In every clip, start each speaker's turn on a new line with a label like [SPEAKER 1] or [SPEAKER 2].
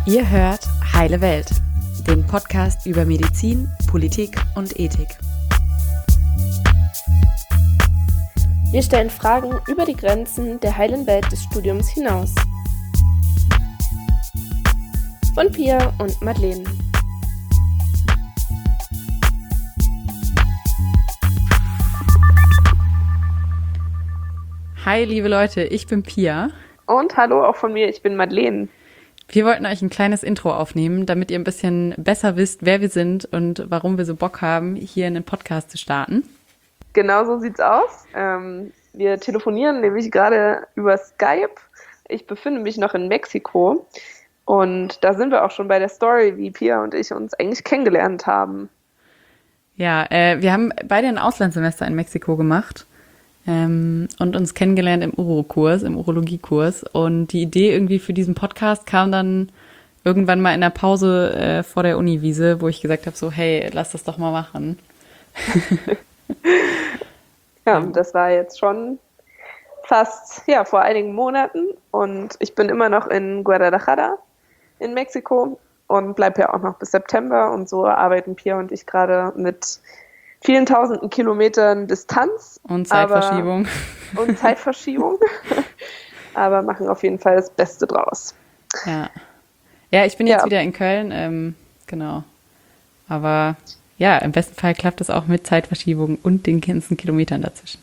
[SPEAKER 1] Ihr hört Heile Welt, den Podcast über Medizin, Politik und Ethik.
[SPEAKER 2] Wir stellen Fragen über die Grenzen der heilen Welt des Studiums hinaus. Von Pia und Madeleine.
[SPEAKER 1] Hi liebe Leute, ich bin Pia.
[SPEAKER 2] Und hallo auch von mir, ich bin Madeleine.
[SPEAKER 1] Wir wollten euch ein kleines Intro aufnehmen, damit ihr ein bisschen besser wisst, wer wir sind und warum wir so Bock haben, hier einen Podcast zu starten.
[SPEAKER 2] Genau so sieht's aus. Wir telefonieren nämlich gerade über Skype. Ich befinde mich noch in Mexiko und da sind wir auch schon bei der Story, wie Pia und ich uns eigentlich kennengelernt haben.
[SPEAKER 1] Ja, wir haben beide ein Auslandssemester in Mexiko gemacht. Und uns kennengelernt im Uro-Kurs, im Urologiekurs. Und die Idee irgendwie für diesen Podcast kam dann irgendwann mal in der Pause vor der Uniwiese, wo ich gesagt habe so, hey, lass das doch mal machen.
[SPEAKER 2] Ja, das war jetzt schon fast vor einigen Monaten. Und ich bin immer noch in Guadalajara in Mexiko und bleibe ja auch noch bis September. Und so arbeiten Pia und ich gerade mit vielen tausenden Kilometern Distanz.
[SPEAKER 1] Und Zeitverschiebung.
[SPEAKER 2] Aber machen auf jeden Fall das Beste draus.
[SPEAKER 1] Ja, ich bin jetzt wieder in Köln, genau. Aber ja, im besten Fall klappt es auch mit Zeitverschiebung und den ganzen Kilometern dazwischen.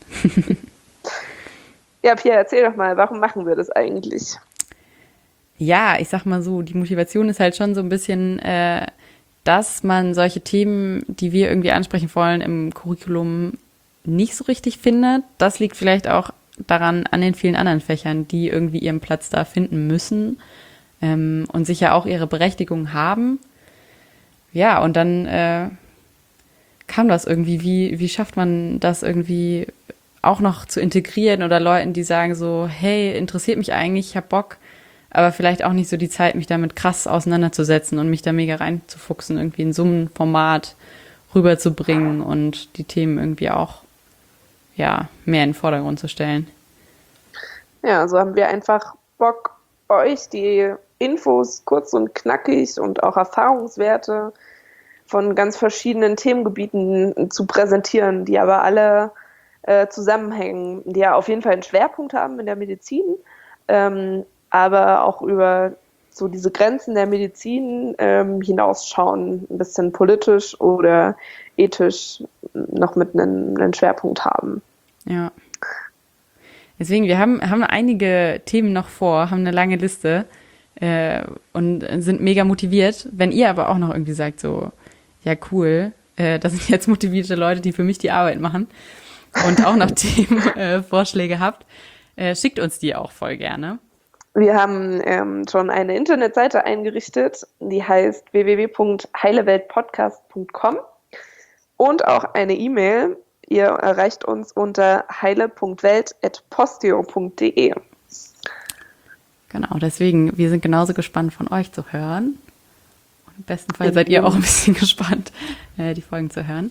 [SPEAKER 2] Ja, Pia, erzähl doch mal, warum machen wir das eigentlich?
[SPEAKER 1] Ja, ich sag mal so, die Motivation ist halt schon so ein bisschen, dass man solche Themen, die wir irgendwie ansprechen wollen, im Curriculum nicht so richtig findet. Das liegt vielleicht auch daran an den vielen anderen Fächern, die irgendwie ihren Platz da finden müssen und sicher auch ihre Berechtigung haben. Ja, und dann kam das irgendwie. Wie schafft man das irgendwie auch noch zu integrieren oder Leuten, die sagen so, hey, interessiert mich eigentlich, ich hab Bock, aber vielleicht auch nicht so die Zeit, mich damit krass auseinanderzusetzen und mich da mega reinzufuchsen, irgendwie in so einem Format rüberzubringen und die Themen irgendwie auch mehr in den Vordergrund zu stellen.
[SPEAKER 2] Ja, so haben wir einfach Bock, euch die Infos kurz und knackig und auch Erfahrungswerte von ganz verschiedenen Themengebieten zu präsentieren, die aber alle zusammenhängen, die ja auf jeden Fall einen Schwerpunkt haben in der Medizin, aber auch über so diese Grenzen der Medizin hinausschauen, ein bisschen politisch oder ethisch noch mit einem Schwerpunkt haben.
[SPEAKER 1] Ja. Deswegen, wir haben einige Themen noch vor, haben eine lange Liste und sind mega motiviert. Wenn ihr aber auch noch irgendwie sagt so, ja cool, das sind jetzt motivierte Leute, die für mich die Arbeit machen und auch noch Themenvorschläge habt, schickt uns die auch voll gerne.
[SPEAKER 2] Wir haben schon eine Internetseite eingerichtet, die heißt www.heileweltpodcast.com und auch eine E-Mail. Ihr erreicht uns unter heile.welt@posteo.de.
[SPEAKER 1] Genau, deswegen, wir sind genauso gespannt von euch zu hören. Und im besten Fall seid ihr auch ein bisschen gespannt, die Folgen zu hören.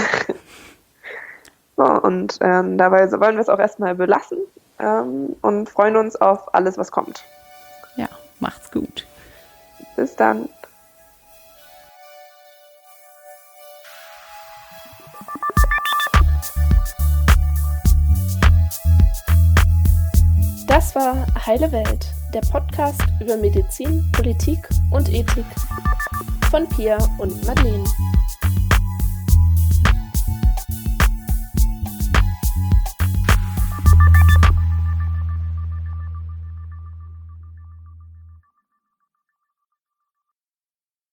[SPEAKER 2] So, und dabei wollen wir es auch erstmal belassen. Und freuen uns auf alles, was kommt.
[SPEAKER 1] Ja, macht's gut.
[SPEAKER 2] Bis dann. Das war Heile Welt, der Podcast über Medizin, Politik und Ethik von Pia und Madeleine.